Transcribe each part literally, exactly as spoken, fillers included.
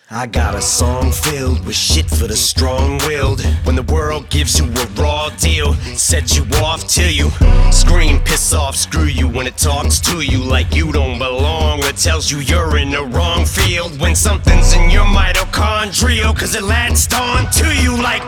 I got a song filled with shit for the strong-willed. When the world gives you a raw deal, set you off till you scream, piss off, screw you. When it talks to you like you don't belong, or tells you you're in the wrong field. When something's in your mitochondrial, cause it latched on to you like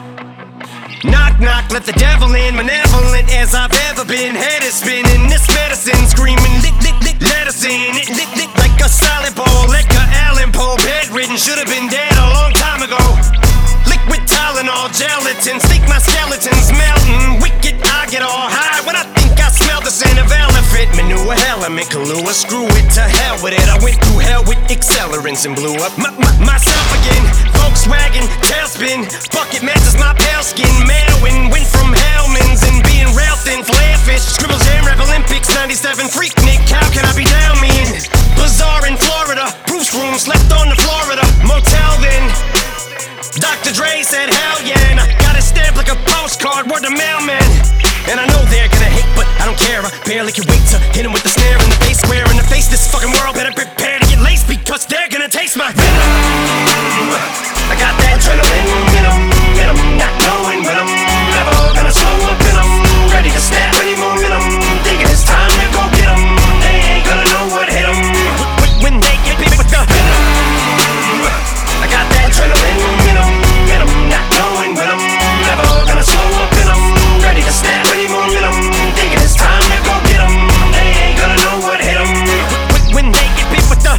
knock, knock, let the devil in. Malevolent as I've ever been. Head is spinning, this medicine screaming, lick, lick, lick, let us in. It lick, lick like a solid ball, like a Allen Poe. Bedridden, should've been dead a long time ago. Liquid Tylenol, gelatin, stick my skeletons melting. Wicked, I get all high when I think I smell the scent of elephant manure. Element, Kahlua, screw it, to hell with it. I went through hell with accelerants and blew up my, my, myself again. Volkswagen, tailspin, bucket matches my pale skin. Mailwin, went from Hellman's and being rail thin, flare fish. Scribble Jam, Rap Olympics, ninety-seven, freak Nick, how can I be down me in? Bazaar in Florida, Bruce room, slept on the Florida motel then. Doctor Dre said hell yeah, and I got it stamped like a postcard, word to mailman. And I know they're gonna hate, but I don't care, I barely can wait to hit him with the snare in the face, square in the face. This fucking world better prepare to get laced, because they're gonna taste my venom. I got that adrenaline in 'em, in 'em, not knowing when I'm never gonna slow up in 'em. Ready to snap any momentum, thinking it's time to go get 'em. They ain't gonna know what hit 'em when they get big with the venom. I got that adrenaline in 'em, in 'em, not knowing when I'm never gonna slow up in 'em. Ready to snap any momentum, thinking it's time to go get 'em. They ain't gonna know what hit 'em when they get big with the.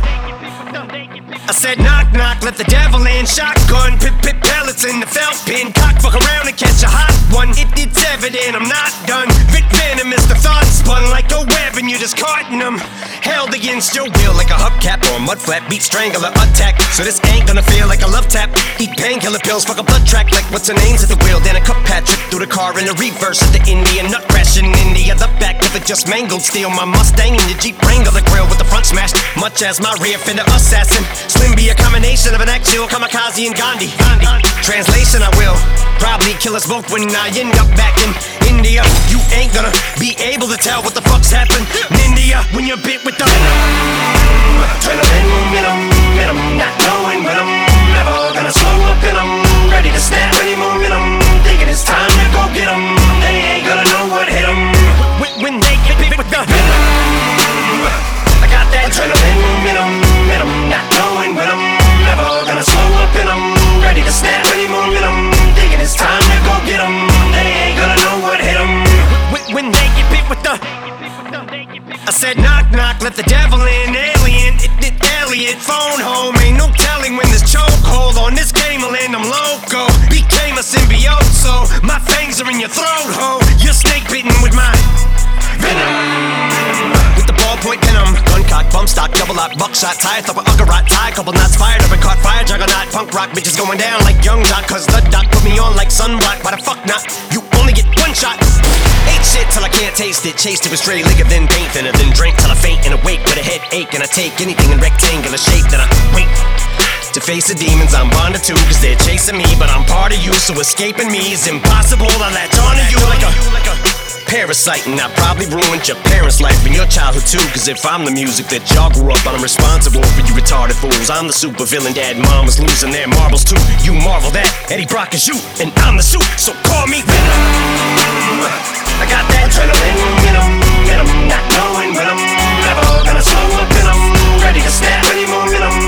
I said knock, knock, let the devil in. Shotgun, pip, pip, pellets in the felt pin. Cock, fuck around and catch a hot one. It, it's evident I'm not done. Vic Venom is the thought spun like a web and you're just carting them. Held against your will like a hubcap or a mud flap. Beat strangler attack, so this ain't gonna feel like a love tap. Eat painkiller pills, fuck a blood track like what's her name's at the wheel. Then a cup Patrick through the car in the reverse at the Indian nut crash in India. The back of it just mangled, steal my Mustang in the Jeep Wrangler. The grill with the front smashed, much as my rear fender assassin. Slim be a combination of an actual kamikaze and Gandhi. Gandhi. Translation, I will probably kill us both when I end up back in India. You ain't gonna be able to tell what the fuck's happened in India when you're bit with the venom. Adrenaline momentum, in 'em, not knowing when I'm never gonna slow up in 'em. Ready to snap any momentum, thinking it's time to go get 'em. They ain't gonna know what hit 'em when, when they get bit with the venom. I got that adrenaline momentum, in 'em, not knowing when I'm never gonna slow up in 'em. Ready to snap any momentum, thinking it's time to go get 'em. They ain't gonna know what hit 'em when, when they get bit with the. I said knock, knock, let the devil in. Alien, it, it, Elliot, phone home. Ain't no telling when this chokehold on this game will end. I'm loco, became a symbiote, so my fangs are in your throat, ho. You're snake bitten with my venom. With the ballpoint venom, gun cock, bump stock, double lock, buckshot, tie, thumper, uggerot, tie, couple knots fired up and caught fire, juggernaut, punk rock, bitches going down like young doc, cause the doc put me on like sunblock. Why the fuck not? You only get one shot. Ate shit till I can't taste it, chased it with stray liquor, then paint thinner, then drink till I faint and awake with a headache, and I take anything in rectangular shape, then I wait to face the demons I'm bonded to, cause they're chasing me, but I'm part of you, so escaping me is impossible. I latch onto you like a, like a parasite, and I probably ruined your parents' life and your childhood too, cause if I'm the music that y'all grew up on, I'm responsible for you retarded fools. I'm the super villain, dad and mom was losing their marbles too. You marvel that Eddie Brock is you, and I'm the suit, so call me Venom. I got that adrenaline in 'em, in 'em, not knowing when I'm never gonna slow up in 'em. Ready to snap any momentum,